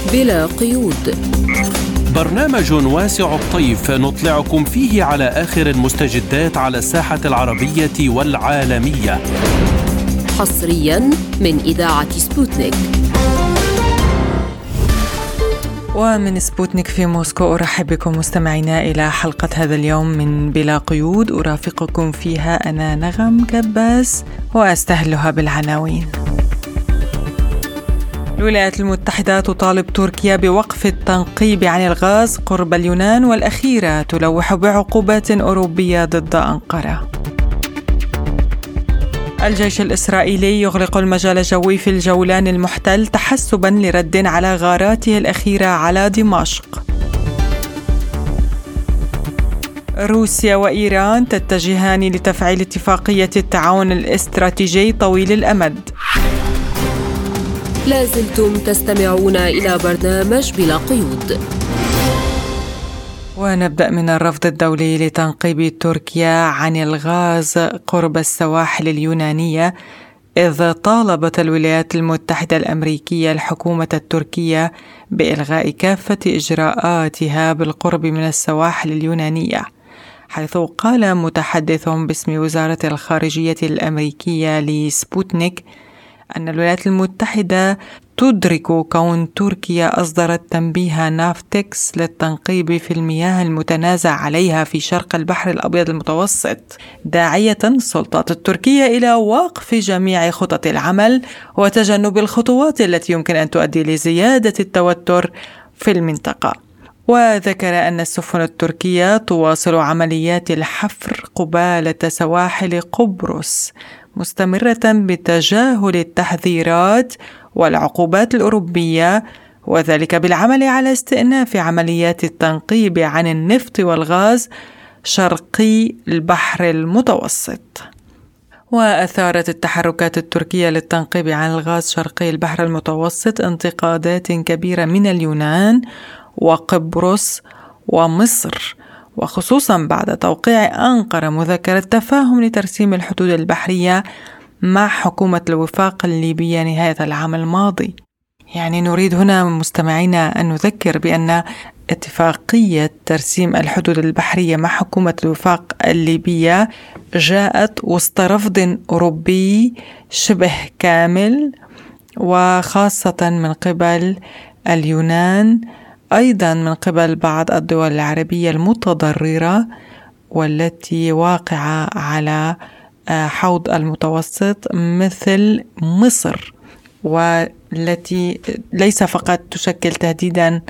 بلا قيود، برنامج واسع الطيف نطلعكم فيه على آخر المستجدات على الساحة العربية والعالمية، حصريا من إذاعة سبوتنيك. ومن سبوتنيك في موسكو أرحب بكم مستمعينا إلى حلقة هذا اليوم من بلا قيود، أرافقكم فيها أنا نغم كباس وأستهلها بالعناوين. الولايات المتحدة تطالب تركيا بوقف التنقيب عن الغاز قرب اليونان، والأخيرة تلوح بعقوبات أوروبية ضد أنقرة. الجيش الإسرائيلي يغلق المجال الجوي في الجولان المحتل تحسباً لرد على غاراته الأخيرة على دمشق. روسيا وإيران تتجهان لتفعيل اتفاقية التعاون الاستراتيجي طويل الأمد. لازلتم تستمعون إلى برنامج بلا قيود. ونبدأ من الرفض الدولي لتنقيب تركيا عن الغاز قرب السواحل اليونانية، إذ طالبت الولايات المتحدة الأمريكية الحكومة التركية بإلغاء كافة إجراءاتها بالقرب من السواحل اليونانية، حيث قال متحدث باسم وزارة الخارجية الأمريكية لسبوتنيك أن الولايات المتحدة تدرك كون تركيا أصدرت تنبيه نافتكس للتنقيب في المياه المتنازع عليها في شرق البحر الأبيض المتوسط، داعية السلطات التركية إلى وقف جميع خطط العمل وتجنب الخطوات التي يمكن أن تؤدي لزيادة التوتر في المنطقة. وذكر أن السفن التركية تواصل عمليات الحفر قبالة سواحل قبرص، مستمرة بتجاهل التحذيرات والعقوبات الأوروبية، وذلك بالعمل على استئناف عمليات التنقيب عن النفط والغاز شرقي البحر المتوسط. وأثارت التحركات التركية للتنقيب عن الغاز شرقي البحر المتوسط انتقادات كبيرة من اليونان وقبرص ومصر، وخصوصا بعد توقيع أنقرة مذكرة تفاهم لترسيم الحدود البحرية مع حكومة الوفاق الليبية نهاية العام الماضي. يعني نريد هنا مستمعينا أن نذكر بأن اتفاقية ترسيم الحدود البحرية مع حكومة الوفاق الليبية جاءت وسط رفض أوروبي شبه كامل، وخاصة من قبل اليونان، أيضا من قبل بعض الدول العربية المتضررة والتي واقعة على حوض المتوسط مثل مصر، والتي ليس فقط تشكل تهديدا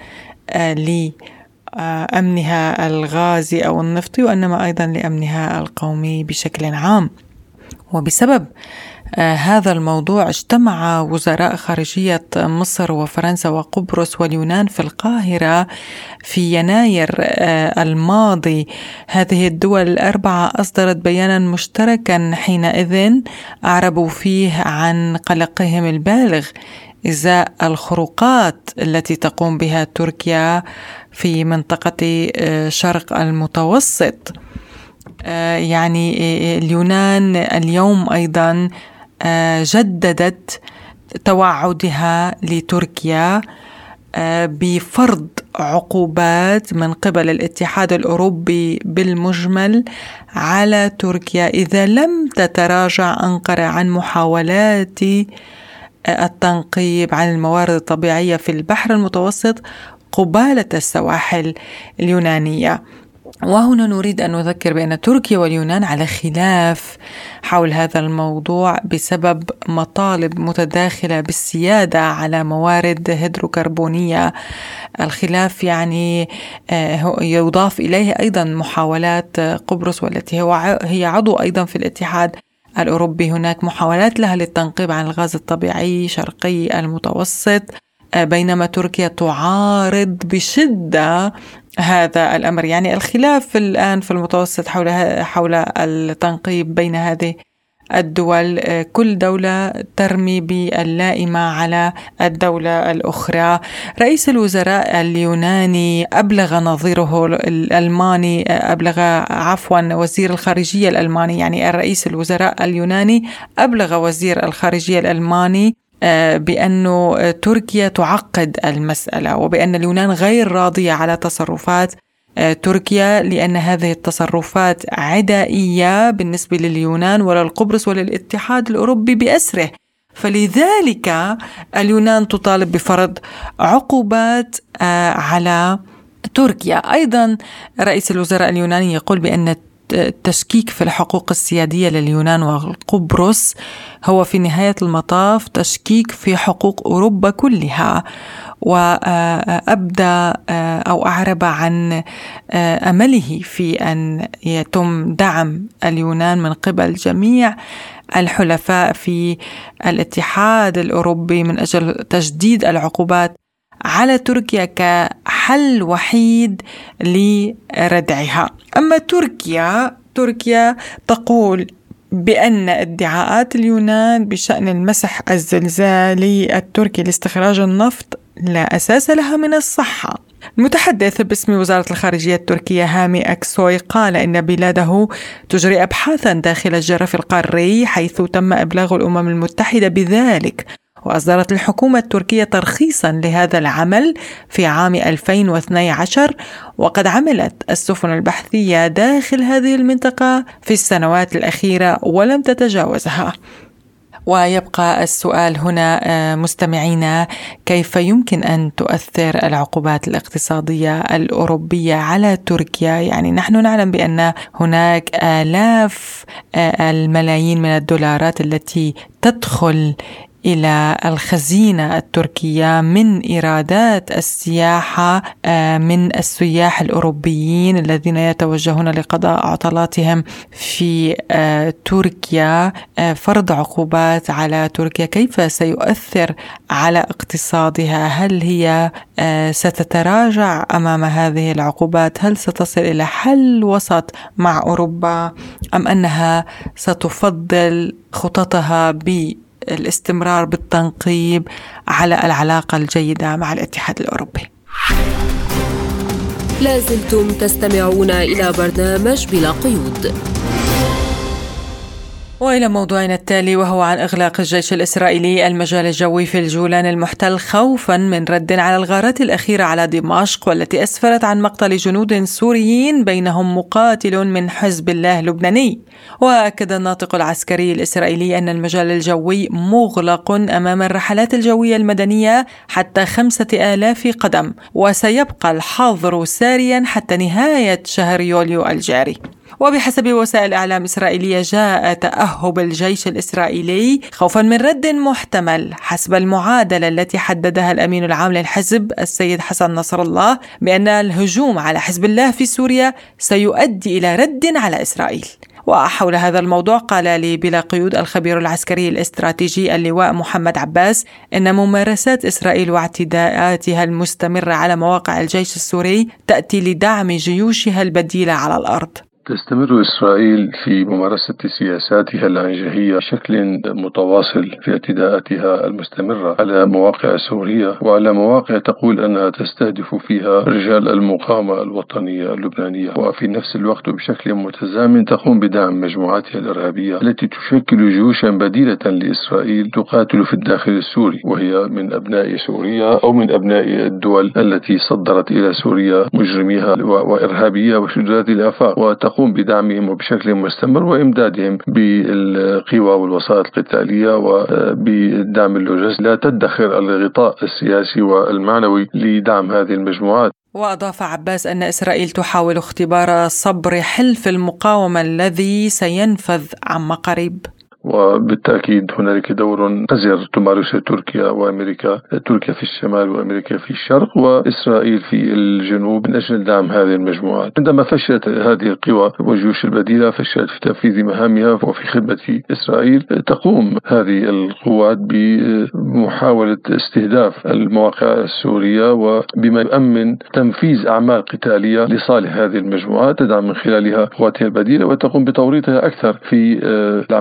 لأمنها الغازي أو النفطي، وإنما أيضا لأمنها القومي بشكل عام. وبسبب هذا الموضوع اجتمع وزراء خارجية مصر وفرنسا وقبرص واليونان في القاهرة في يناير الماضي. هذه الدول الأربعة أصدرت بيانا مشتركا حينئذ أعربوا فيه عن قلقهم البالغ إزاء الخروقات التي تقوم بها تركيا في منطقة شرق المتوسط. يعني اليونان اليوم أيضا جددت توعدها لتركيا بفرض عقوبات من قبل الاتحاد الأوروبي بالمجمل على تركيا إذا لم تتراجع أنقرة عن محاولات التنقيب عن الموارد الطبيعية في البحر المتوسط قبالة السواحل اليونانية. وهنا نريد أن نذكر بأن تركيا واليونان على خلاف حول هذا الموضوع بسبب مطالب متداخلة بالسيادة على موارد هيدروكربونية. الخلاف يعني يضاف إليه أيضا محاولات قبرص والتي هي عضو أيضا في الاتحاد الأوروبي. هناك محاولات لها للتنقيب عن الغاز الطبيعي شرقي المتوسط، بينما تركيا تعارض بشدة هذا الأمر. يعني الخلاف الآن في المتوسط حول التنقيب بين هذه الدول، كل دولة ترمي باللائمة على الدولة الأخرى. رئيس الوزراء اليوناني أبلغ نظيره الألماني وزير الخارجية الألماني، يعني الرئيس الوزراء اليوناني أبلغ وزير الخارجية الألماني بأن تركيا تعقد المسألة، وبأن اليونان غير راضية على تصرفات تركيا، لأن هذه التصرفات عدائية بالنسبة لليونان وللقبرص وللاتحاد الأوروبي بأسره. فلذلك اليونان تطالب بفرض عقوبات على تركيا. أيضا رئيس الوزراء اليوناني يقول بأن التشكيك في الحقوق السيادية لليونان وقبرص هو في نهاية المطاف تشكيك في حقوق أوروبا كلها، وأبدى أو أعرب عن أمله في أن يتم دعم اليونان من قبل جميع الحلفاء في الاتحاد الأوروبي من أجل تجديد العقوبات على تركيا كحل وحيد لردعها. أما تركيا تقول بأن ادعاءات اليونان بشأن المسح الزلزالي التركي لاستخراج النفط لا أساس لها من الصحة. المتحدث باسم وزارة الخارجية التركية هامي أكسوي قال إن بلاده تجري أبحاثا داخل الجرف القاري، حيث تم إبلاغ الأمم المتحدة بذلك، وأصدرت الحكومة التركية ترخيصا لهذا العمل في عام 2012، وقد عملت السفن البحثية داخل هذه المنطقة في السنوات الأخيرة ولم تتجاوزها. ويبقى السؤال هنا مستمعينا، كيف يمكن أن تؤثر العقوبات الاقتصادية الأوروبية على تركيا؟ يعني نحن نعلم بأن هناك آلاف الملايين من الدولارات التي تدخل إلى الخزينة التركية من إيرادات السياحة من السياح الأوروبيين الذين يتوجهون لقضاء عطلاتهم في تركيا. فرض عقوبات على تركيا كيف سيؤثر على اقتصادها؟ هل هي ستتراجع أمام هذه العقوبات؟ هل ستصل إلى حل وسط مع أوروبا، أم أنها ستفضل خططها الاستمرار بالتنقيب على العلاقة الجيدة مع الاتحاد الأوروبي؟ لازلتم تستمعون إلى برنامج بلا قيود. وإلى موضوعنا التالي، وهو عن إغلاق الجيش الإسرائيلي المجال الجوي في الجولان المحتل خوفا من رد على الغارات الأخيرة على دمشق، والتي أسفرت عن مقتل جنود سوريين بينهم مقاتل من حزب الله اللبناني. وأكد الناطق العسكري الإسرائيلي أن المجال الجوي مغلق أمام الرحلات الجوية المدنية حتى 5000 قدم، وسيبقى الحظر ساريا حتى نهاية شهر يوليو الجاري. وبحسب وسائل إعلام إسرائيلية، جاء تأهب الجيش الإسرائيلي خوفا من رد محتمل حسب المعادلة التي حددها الأمين العام للحزب السيد حسن نصر الله، بأن الهجوم على حزب الله في سوريا سيؤدي إلى رد على إسرائيل. وحول هذا الموضوع قال لي بلا قيود الخبير العسكري الاستراتيجي اللواء محمد عباس إن ممارسات إسرائيل واعتداءاتها المستمرة على مواقع الجيش السوري تأتي لدعم جيوشها البديلة على الأرض. تستمر إسرائيل في ممارسة سياساتها العنجهية بشكل متواصل في اعتداءاتها المستمرة على مواقع سوريا وعلى مواقع تقول أنها تستهدف فيها رجال المقاومة الوطنية اللبنانية، وفي نفس الوقت بشكل متزامن تقوم بدعم مجموعاتها الإرهابية التي تشكل جيوشا بديلة لإسرائيل تقاتل في الداخل السوري، وهي من أبناء سوريا أو من أبناء الدول التي صدرت إلى سوريا مجرميها وإرهابية وشذاذ الآفاق، وتقوم بدعمهم وبشكل مستمر وإمدادهم بالقوى والوسائط القتالية وبدعم اللوجستي، لا تدخر الغطاء السياسي والمعنوي لدعم هذه المجموعات. وأضاف عباس أن إسرائيل تحاول اختبار صبر حلف المقاومة الذي سينفذ عما قريب. وبالتأكيد هنالك دور قذر تمارسه تركيا وأمريكا، تركيا في الشمال وأمريكا في الشرق وإسرائيل في الجنوب من أجل دعم هذه المجموعات. عندما فشلت هذه القوى والجيوش البديلة فشلت في تنفيذ مهامها وفي خدمة إسرائيل، تقوم هذه القوات بمحاولة استهداف المواقع السورية وبما يؤمن تنفيذ أعمال قتالية لصالح هذه المجموعات، تدعم من خلالها قواتها البديلة وتقوم بتوريطها أكثر في الأعمال القتالية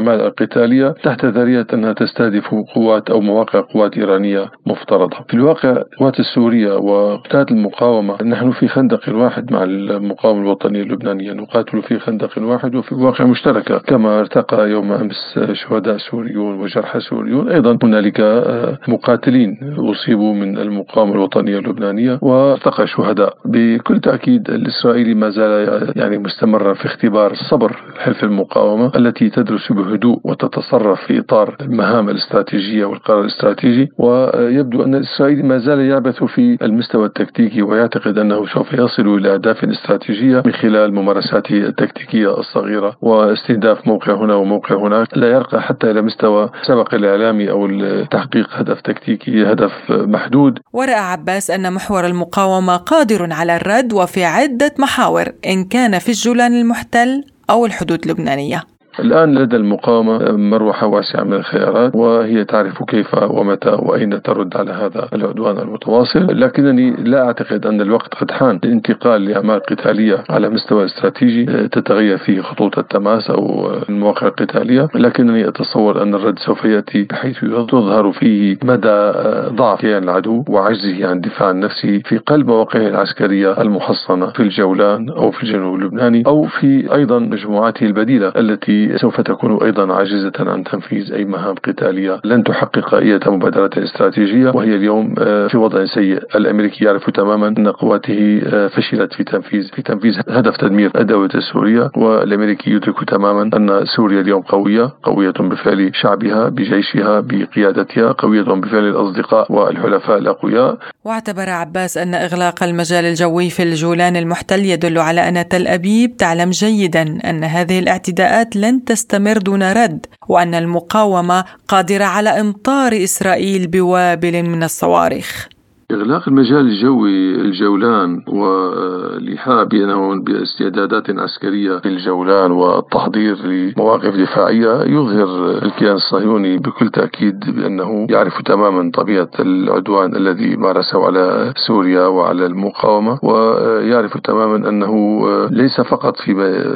قتالية تحت ذريعة أنها تستهدف قوات أو مواقع قوات إيرانية مفترضة. في الواقع القوات السورية وقتال المقاومة، نحن في خندق واحد مع المقاومة الوطنية اللبنانية، نقاتل في خندق واحد وفي واقع مشتركة. كما ارتقى يوم أمس شهداء سوريون وجرحى سوريون، أيضا هنالك مقاتلين أصيبوا من المقاومة الوطنية اللبنانية وارتقى شهداء. بكل تأكيد الإسرائيلي ما زال مستمرا في اختبار صبر حلف المقاومة التي تدرس بهدوء وتتصرف في إطار المهام الاستراتيجية والقرار الاستراتيجي. ويبدو أن الإسرائيلي ما زال يعبث في المستوى التكتيكي ويعتقد أنه سوف يصل إلى أهداف استراتيجية من خلال ممارساته التكتيكية الصغيرة واستهداف موقع هنا وموقع هناك، لا يرقى حتى إلى مستوى سبق الإعلامي أو تحقيق هدف تكتيكي، هدف محدود. ورأى عباس أن محور المقاومة قادر على الرد وفي عدة محاور، إن كان في الجولان المحتل أو الحدود اللبنانية. الآن لدى المقاومة مروحة واسعة من الخيارات، وهي تعرف كيف ومتى وأين ترد على هذا العدوان المتواصل. لكنني لا أعتقد أن الوقت قد حان للانتقال لأعمال قتالية على مستوى استراتيجي تتغير فيه خطوط التماس أو المواقع القتالية، لكنني أتصور أن الرد سوف يأتي بحيث تظهر فيه مدى ضعف العدو وعجزه عن الدفاع عن نفسه في قلب مواقعه العسكرية المحصنة في الجولان أو في الجنوب اللبناني، أو في أيضا مجموعاته البديلة التي سوف تكون أيضا عاجزة عن تنفيذ أي مهام قتالية لن تحقق أي مبادرات استراتيجية، وهي اليوم في وضع سيء. الأمريكي يعرف تماما أن قواته فشلت في تنفيذ هدف تدمير الدولة السورية، والأمريكي يدرك تماما أن سوريا اليوم قوية بفعل شعبها بجيشها بقيادتها، قوية بفعل الأصدقاء والحلفاء الأقوياء. واعتبر عباس أن إغلاق المجال الجوي في الجولان المحتل يدل على أن تل أبيب تعلم جيدا أن هذه الاعتداءات لن تستمر دون رد، وأن المقاومة قادرة على إمطار إسرائيل بوابل من الصواريخ. إغلاق المجال الجوي الجولان والإيحاء باستعدادات عسكرية في الجولان والتحضير لمواقف دفاعية يظهر الكيان الصهيوني بكل تأكيد بأنه يعرف تماما طبيعة العدوان الذي مارسه على سوريا وعلى المقاومة، ويعرف تماما أنه ليس فقط في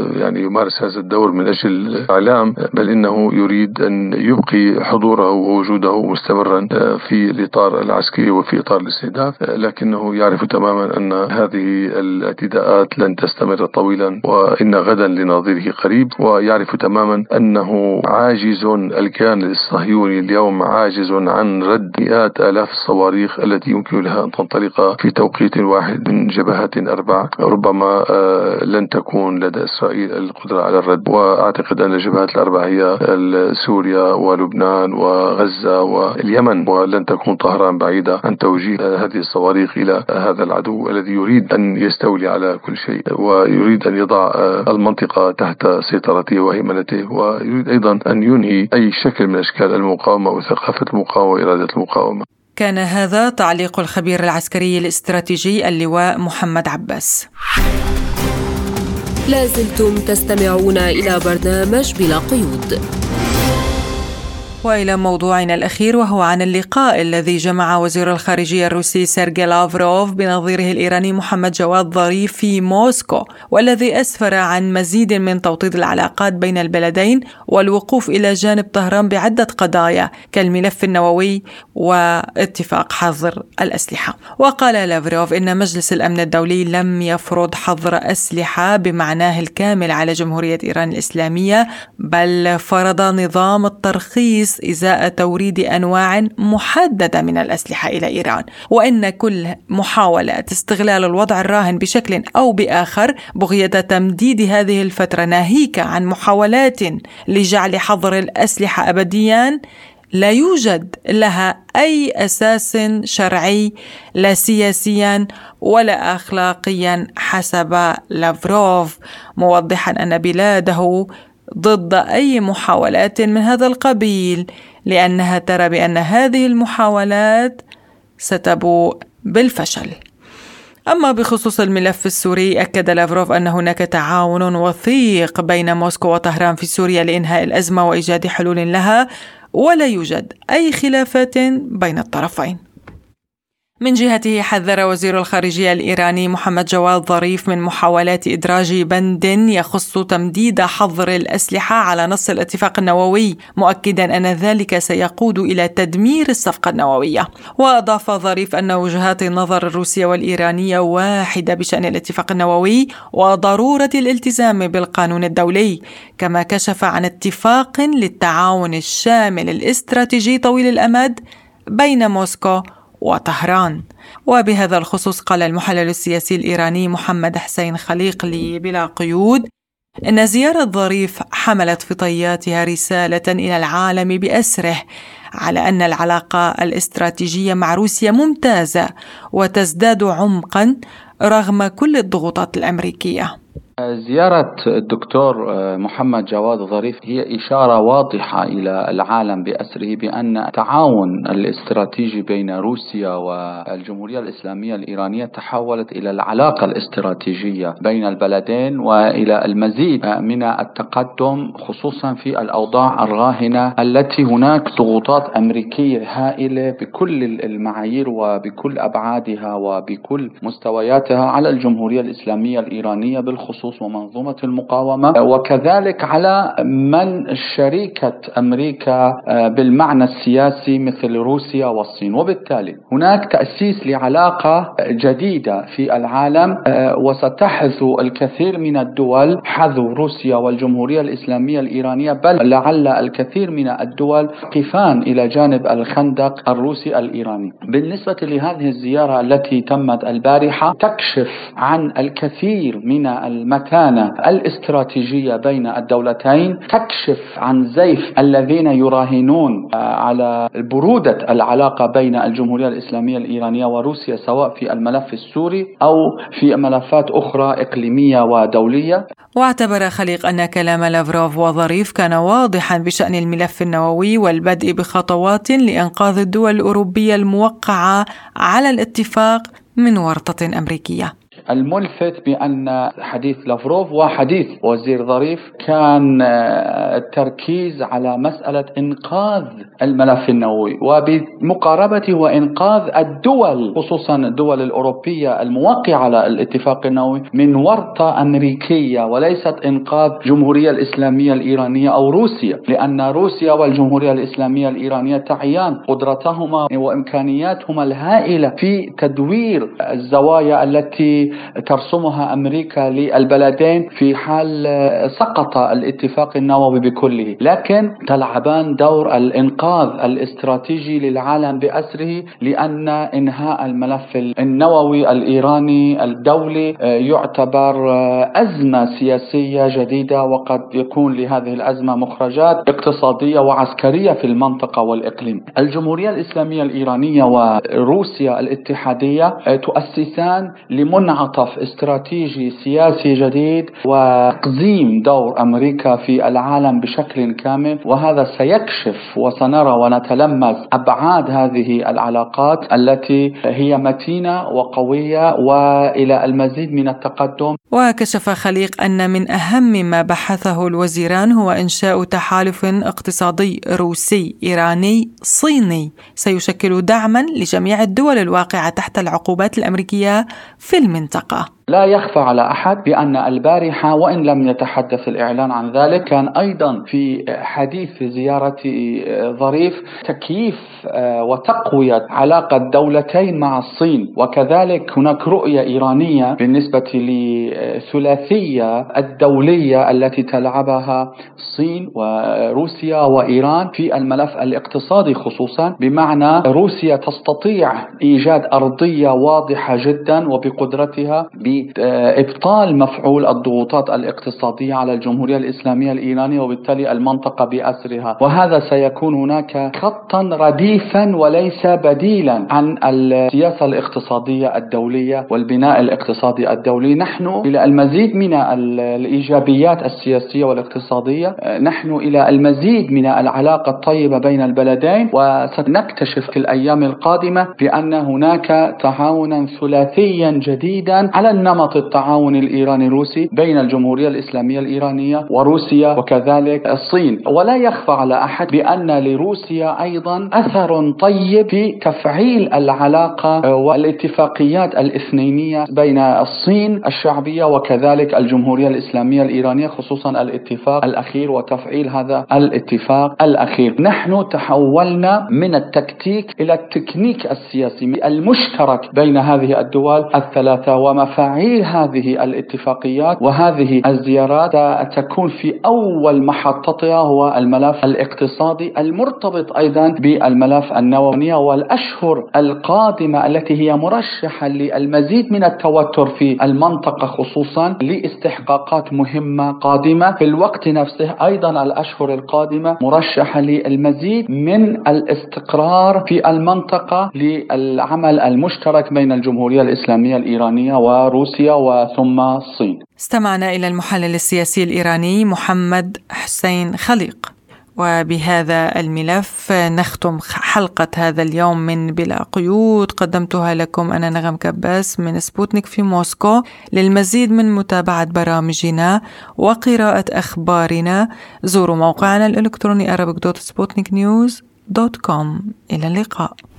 يمارس هذا الدور من أجل الإعلام، بل إنه يريد أن يبقي حضوره ووجوده مستمرا في الإطار العسكري وفي إطار لكنه يعرف تماما أن هذه الاعتداءات لن تستمر طويلا، وإن غدا لناظره قريب. ويعرف تماما أنه عاجز، الكيان الصهيوني اليوم عاجز عن رد مئات آلاف الصواريخ التي يمكن لها أن تنطلق في توقيت واحد من جبهات 4. ربما لن تكون لدى إسرائيل القدرة على الرد. وأعتقد أن الجبهات 4 هي سوريا ولبنان وغزة واليمن، ولن تكون طهران بعيدة عن توجيه هذه الصواريخ إلى هذا العدو الذي يريد أن يستولي على كل شيء، ويريد أن يضع المنطقة تحت سيطرته وهيمنته، ويريد أيضا أن ينهي أي شكل من أشكال المقاومة وثقافة المقاومة وإرادة المقاومة. كان هذا تعليق الخبير العسكري الاستراتيجي اللواء محمد عباس. لازلتم تستمعون إلى برنامج بلا قيود. وإلى موضوعنا الأخير، وهو عن اللقاء الذي جمع وزير الخارجية الروسي سيرجي لافروف بنظيره الإيراني محمد جواد ظريف في موسكو، والذي أسفر عن مزيد من توطيد العلاقات بين البلدين والوقوف إلى جانب طهران بعدة قضايا كالملف النووي واتفاق حظر الأسلحة. وقال لافروف إن مجلس الأمن الدولي لم يفرض حظر أسلحة بمعناه الكامل على جمهورية إيران الإسلامية، بل فرض نظام الترخيص إزاء توريد أنواع محددة من الأسلحة إلى إيران، وإن كل محاولة استغلال الوضع الراهن بشكل أو بآخر بغية تمديد هذه الفترة، ناهيك عن محاولات لجعل حظر الأسلحة أبديا، لا يوجد لها أي أساس شرعي لا سياسيا ولا أخلاقيا حسب لافروف، موضحا أن بلاده ضد أي محاولات من هذا القبيل، لأنها ترى بأن هذه المحاولات ستبوء بالفشل. أما بخصوص الملف السوري، أكد لافروف أن هناك تعاون وثيق بين موسكو وطهران في سوريا لإنهاء الأزمة وإيجاد حلول لها، ولا يوجد أي خلافات بين الطرفين. من جهته حذر وزير الخارجية الإيراني محمد جواد ظريف من محاولات إدراج بند يخص تمديد حظر الأسلحة على نص الاتفاق النووي، مؤكدا أن ذلك سيقود إلى تدمير الصفقة النووية. وأضاف ظريف أن وجهات النظر الروسية والإيرانية واحدة بشأن الاتفاق النووي وضرورة الالتزام بالقانون الدولي، كما كشف عن اتفاق للتعاون الشامل الاستراتيجي طويل الأمد بين موسكو وطهران. وبهذا الخصوص قال المحلل السياسي الإيراني محمد حسين خليق لبلا قيود إن زيارة ظريف حملت في طياتها رسالة إلى العالم بأسره على أن العلاقة الاستراتيجية مع روسيا ممتازة وتزداد عمقا رغم كل الضغوطات الأمريكية. زيارة الدكتور محمد جواد ظريف هي إشارة واضحة إلى العالم بأسره بأن التعاون الاستراتيجي بين روسيا والجمهورية الإسلامية الإيرانية تحولت إلى العلاقة الاستراتيجية بين البلدين وإلى المزيد من التقدم، خصوصا في الأوضاع الراهنة التي هناك ضغوطات أمريكية هائلة بكل المعايير وبكل أبعادها وبكل مستوياتها على الجمهورية الإسلامية الإيرانية بالخصوص ومنظومة المقاومة، وكذلك على من شريكة أمريكا بالمعنى السياسي مثل روسيا والصين. وبالتالي هناك تأسيس لعلاقة جديدة في العالم، وستحذو الكثير من الدول حذو روسيا والجمهورية الإسلامية الإيرانية، بل لعل الكثير من الدول قفان إلى جانب الخندق الروسي الإيراني. بالنسبة لهذه الزيارة التي تمت البارحة تكشف عن الكثير من المكانة الاستراتيجية بين الدولتين، تكشف عن زيف الذين يراهنون على برودة العلاقة بين الجمهورية الإسلامية الإيرانية وروسيا، سواء في الملف السوري أو في ملفات أخرى إقليمية ودولية. واعتبر خليق أن كلام لافروف وظريف كان واضحا بشأن الملف النووي والبدء بخطوات لإنقاذ الدول الأوروبية الموقعة على الاتفاق من ورطة أمريكية. الملفت بأن حديث لافروف وحديث وزير ظريف كان التركيز على مسألة إنقاذ الملف النووي، وبمقاربته وإنقاذ الدول خصوصا الدول الأوروبية الموقعة على الاتفاق النووي من ورطة أمريكية، وليست إنقاذ الجمهورية الإسلامية الإيرانية أو روسيا، لأن روسيا والجمهورية الإسلامية الإيرانية تعيان قدرتهما وإمكانياتهما الهائلة في تدوير الزوايا التي ترسمها أمريكا للبلدين في حال سقط الاتفاق النووي بكله، لكن تلعبان دور الإنقاذ الاستراتيجي للعالم بأسره، لأن إنهاء الملف النووي الإيراني الدولي يعتبر أزمة سياسية جديدة، وقد يكون لهذه الأزمة مخرجات اقتصادية وعسكرية في المنطقة والإقليم. الجمهورية الإسلامية الإيرانية وروسيا الاتحادية تؤسسان لمنعطف استراتيجي سياسي جديد وتقزيم دور أمريكا في العالم بشكل كامل، وهذا سيكشف وسنرى ونتلمس أبعاد هذه العلاقات التي هي متينة وقوية وإلى المزيد من التقدم. وكشف خليق أن من أهم ما بحثه الوزيران هو إنشاء تحالف اقتصادي روسي إيراني صيني سيشكل دعما لجميع الدول الواقعة تحت العقوبات الأمريكية في المنطقة. لا يخفى على أحد بأن البارحة وإن لم يتحدث الإعلان عن ذلك كان أيضا في حديث زيارة ظريف تكييف وتقوية علاقة الدولتين مع الصين، وكذلك هناك رؤية إيرانية بالنسبة للثلاثية الدولية التي تلعبها الصين وروسيا وإيران في الملف الاقتصادي خصوصا، بمعنى روسيا تستطيع إيجاد أرضية واضحة جدا وبقدرتها بإبطال مفعول الضغوطات الاقتصادية على الجمهورية الإسلامية الإيرانية وبالتالي المنطقة بأسرها، وهذا سيكون هناك خطا رديفا وليس بديلا عن السياسة الاقتصادية الدولية والبناء الاقتصادي الدولي. نحن إلى المزيد من الإيجابيات السياسية والاقتصادية، نحن إلى المزيد من العلاقة الطيبة بين البلدين، وسنكتشف في الأيام القادمة بأن هناك تعاونا ثلاثيا جديدا على نمط التعاون الإيراني الروسي بين الجمهورية الإسلامية الإيرانية وروسيا وكذلك الصين. ولا يخفى على أحد بأن لروسيا أيضا أثر طيب في تفعيل العلاقة والاتفاقيات الاثنينية بين الصين الشعبية وكذلك الجمهورية الإسلامية الإيرانية، خصوصا الاتفاق الأخير وتفعيل هذا الاتفاق الأخير. نحن تحولنا من التكتيك إلى التكنيك السياسي المشترك بين هذه الدول الثلاثة، ومفاعيل هذه الاتفاقيات وهذه الزيارات تكون في أول محطتها هو الملف الاقتصادي المرتبط أيضا بالملف النووي، والأشهر القادمة التي هي مرشحة للمزيد من التوتر في المنطقة خصوصا لاستحقاقات مهمة قادمة. في الوقت نفسه أيضا الأشهر القادمة مرشحة للمزيد من الاستقرار في المنطقة للعمل المشترك بين الجمهورية الإسلامية الإيرانية وروسيا وثم الصين. استمعنا إلى المحلل السياسي الإيراني محمد حسين خليق. وبهذا الملف نختم حلقة هذا اليوم من بلا قيود، قدمتها لكم أنا نغم كباس من سبوتنيك في موسكو. للمزيد من متابعة برامجنا وقراءة أخبارنا زوروا موقعنا الإلكتروني arabic.sputniknews.com. إلى اللقاء.